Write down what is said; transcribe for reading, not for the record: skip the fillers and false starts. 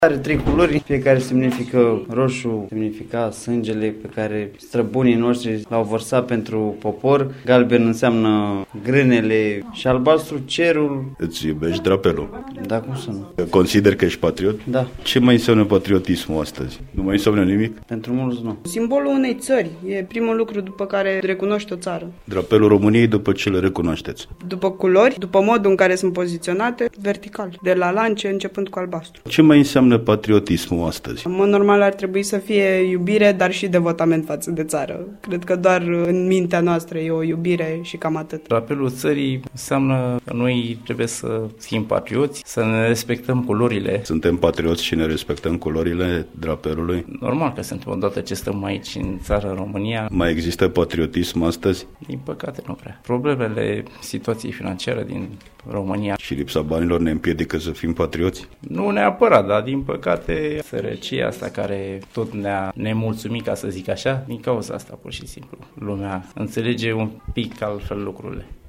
Are 3 culori, fiecare semnifică roșu, semnifica sângele pe care străbunii noștri l-au vărsat pentru popor, galben înseamnă grânele și albastru cerul. Îți iubești drapelul? Da, cum să nu? Consider că ești patriot? Da. Ce mai înseamnă patriotismul astăzi? Nu mai înseamnă nimic? Pentru mulți nu. Simbolul unei țări e primul lucru după care recunoști o țară. Drapelul României după ce le recunoașteți? După culori, după modul în care sunt poziționate, vertical, de la lance începând cu albastru. Ce mai înseamnă patriotismul astăzi? În mod normal ar trebui să fie iubire, dar și devotament față de țară. Cred că doar în mintea noastră e o iubire și cam atât. Drapelul țării înseamnă că noi trebuie să fim patrioți, să ne respectăm culorile. Suntem patrioți și ne respectăm culorile drapelului? Normal că suntem odată ce stăm aici în țară, în România. Mai există patriotism astăzi? Din păcate nu prea. Problemele situației financiare din România Și lipsa banilor ne împiedică să fim patrioți? nu neapărat, dar din păcate sărăcia asta care tot ne-a nemulțumit, ca să zic așa, din cauza asta pur și simplu. Lumea înțelege un pic altfel lucrurile.